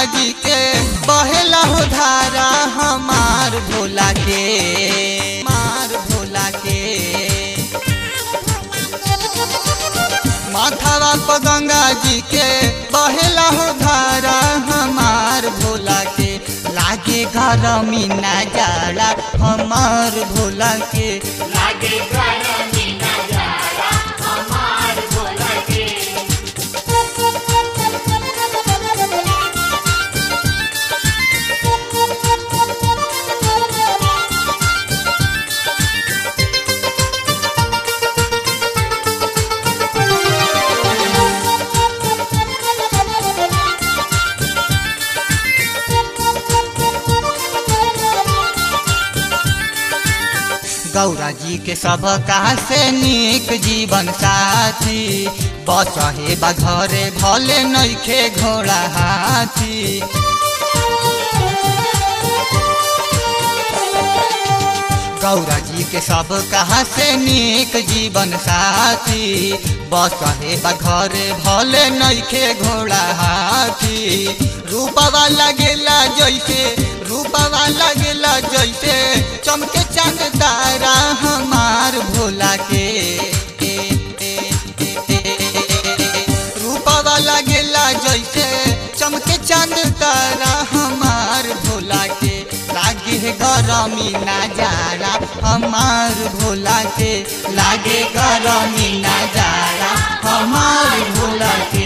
जी के बहेला हो धारा हमार भोला के, मार भोला के। माथावा पर गंगा जी के बहेला हो धारा हमार भोला के, लागे गरमी ना जाला हमार भोला के, लागे गरमी ना जाला हमार भोला के। गौरा जी के सब कहा से नीक जीवन साथी, बचहे बा घरे भले नइखे घोड़ा हाथी। गौरा जी के सब कहा से नीक जीवन साथी, बचहे बा घरे भले नइखे घोड़ा हाथी। रूपवा लगेला जैसे, रूपवा लगेला जैसे चमके चांद तारा हमार भोला के, रूपवा लगेला जैसे चमके चांद तारा हमार भोला के, लागे गरमी ना जाला हमार भोला के, लागे गरमी ना जाला हमार भोला के।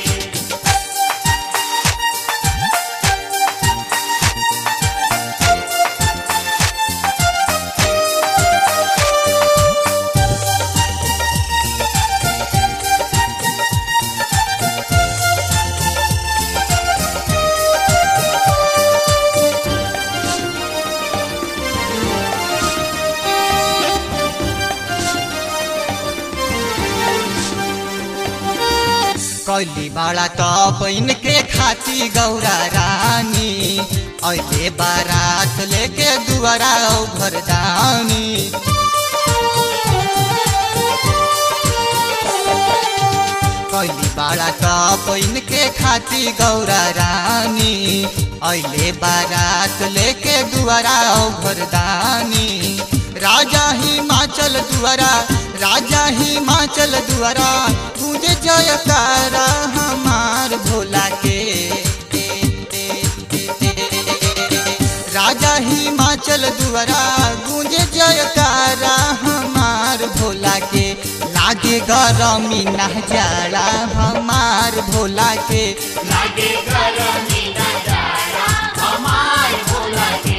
कैली बाड़ा तब इनके खाती गौरा रानी, ऐले बारात लेके दुआरा घरदानी। कैली बाड़ा तब इनके खाती गौरा रानी, ऐले बारात लेके दुआरा घरदानी। राजा हिमाचल दुआरा, राजा हिमाचल दुआरा गूंजे जयकारा हमार भोला के, राजा हिमाचल दुआरा गूंजे जयकारा हमार भोला के, लागे गरमी ना जाला हमार भोला के, लागे गरमी ना जाला हमार भोला के।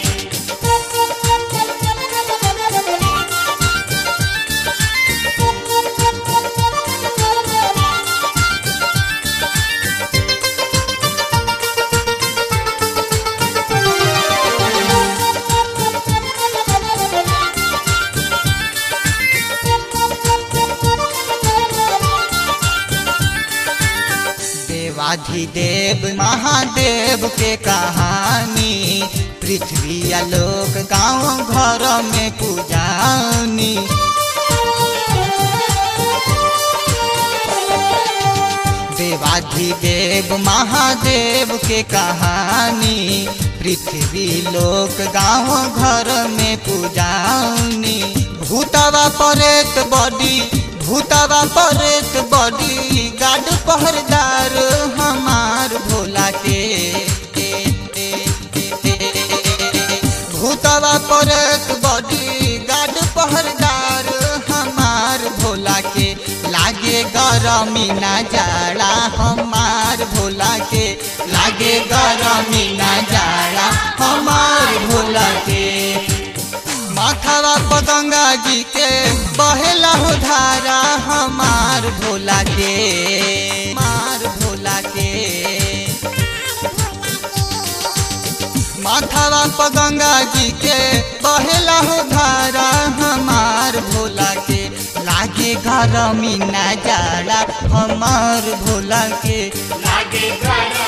देवाधिदेव महादेव के कहानी, पृथ्वी आलोक गाँव घर में पूजानी। देवाधिदेव महादेव के कहानी, पृथ्वी लोक गाँव घर में पूजानी। भूतवा परेत बड़ी, भूतवा परेत बड़ी गार्ड पहरेदार हमार भोला के, भूतवा परेत बड़ी गार्ड पहरेदार हमार भोला के, लागे गरमी ना जाला हमार भोला के, लागे गरमी ना जाला हमार भोला के। माथावा पर गंगा जी के बहेला हो धारा हमार भोला के, मार भोला के। माथावा पर गंगा जी के बहेला हो धारा हमार भोला के, लागे गरमी ना जाला हमार भोला के, लागे गरमी